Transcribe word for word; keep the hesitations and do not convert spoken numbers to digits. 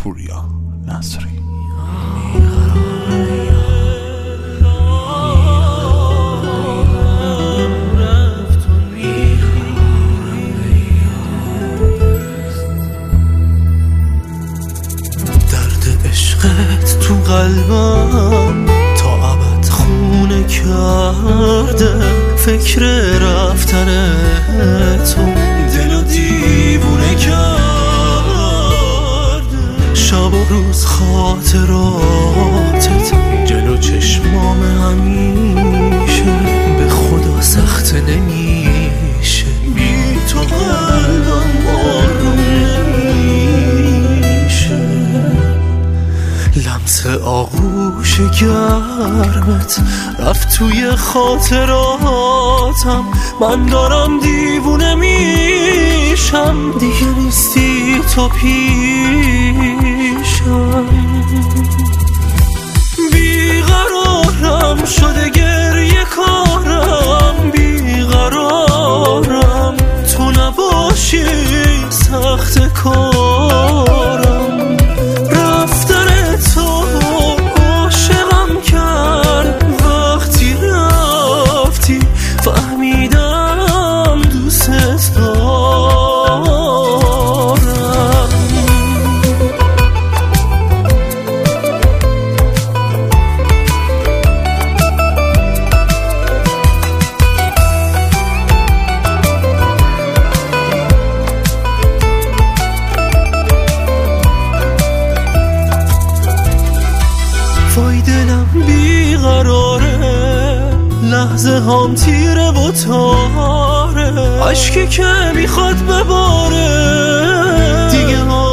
پوریا نصری. درد عشقت تو قلبم تا ابد خونه کرده، فکر رفتن تو دلو دیوونه کرده، شب و روز خاطراتت جلو چشمام همیشه، به خدا سخت نمیشه، بی تو قلبم آروم نمیشه. لمس آغوش گرمت رفت توی خاطراتم، من دارم دیوونه میشم، دیگه نیستی تو پیشم. بیقرارم شده گریه کارم، بیقرارم تو نباشی سخت کارم، رفتن تو عاشقم کرد، وقتی رفتی فهمیدم دوست دارم. وای دلم بیقراره، لحظه هم تیره و تاره، عشقی که میخواد بباره، دیگه